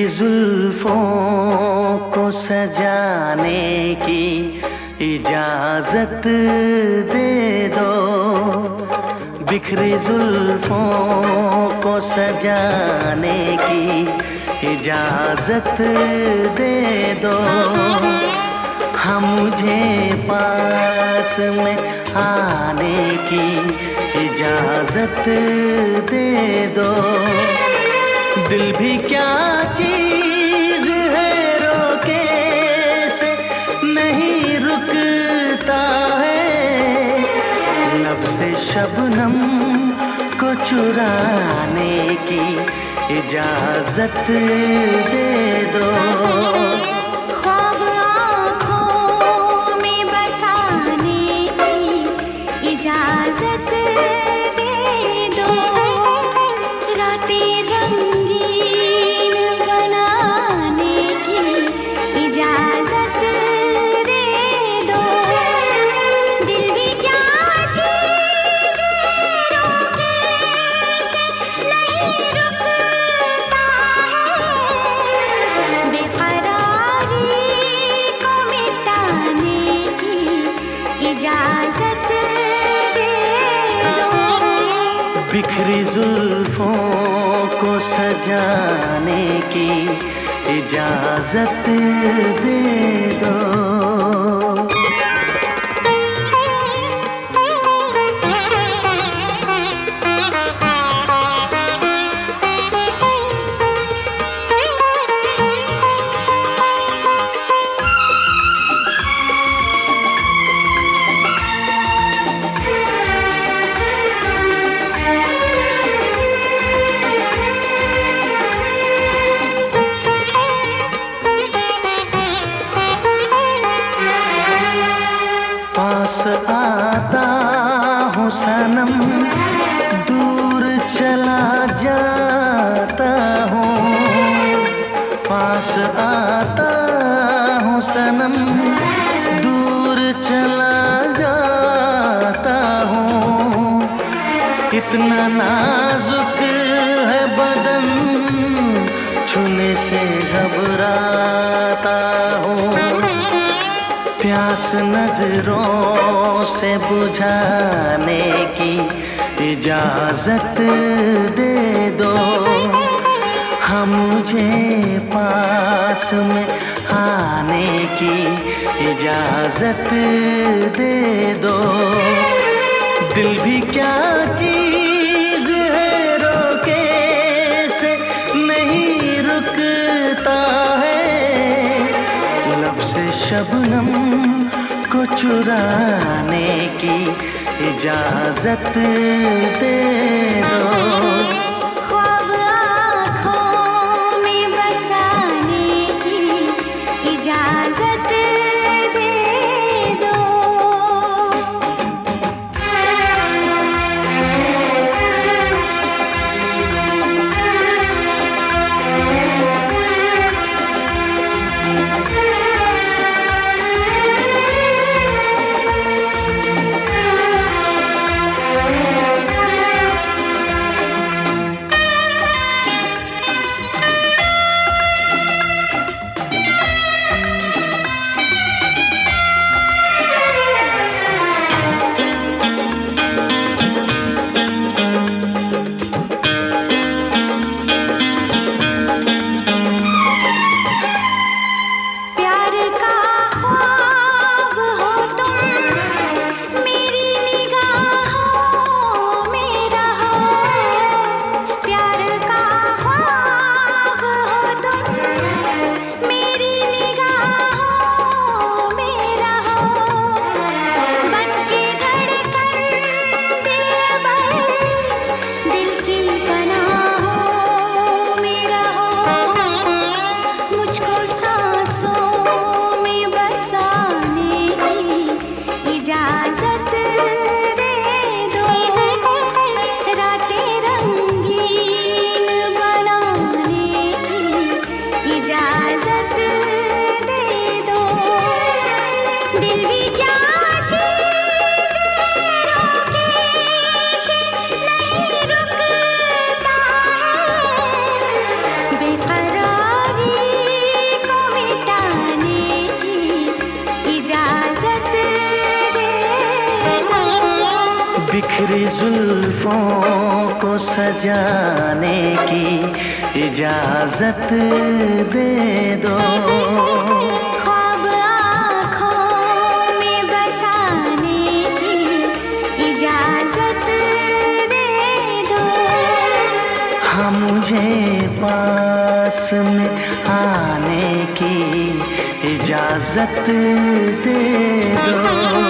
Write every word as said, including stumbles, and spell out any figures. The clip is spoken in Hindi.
जुल्फों को सजाने की इजाजत दे दो, बिखरी जुल्फों को सजाने की इजाजत दे दो। हाँ मुझे पास में आने की इजाजत दे दो। दिल भी क्या चीज है रोके से नहीं रुकता है, लब से शबनम को चुराने की इजाजत दे दो। ख्वाब आँखों में बसाने की इजाजत दे दो। रातें रंगीन बनाने की इजाजत दे दो। दिल भी क्या चीज है रोके से नहीं रुकता है, बेकरारी को मिटाने की इजाजत दे दो। बिखरी जुल्फों को सजाने की इजाजत दे दो। पास आता हूँ सनम, दूर चला जाता हूँ। पास आता हूँ सनम, दूर चला जाता हूँ। इतना नाजुक है बदन, छूने से घबराता हूँ। प्यास नजरों से बुझाने की इजाजत दे दो। हाँ मुझे पास में आने की इजाजत दे दो। दिल भी क्या चीज है रोके से नहीं रुकता है, लब से शबनम को चुराने की इजाजत दे दो। ख्वाब आँखों में बसाने की इजाजत दे दो। जुल्फों को सजाने की इजाजत दे दो। ख्वाब आँखों में बसाने की इजाजत दे दो। हाँ मुझे पास में आने की इजाजत दे दो।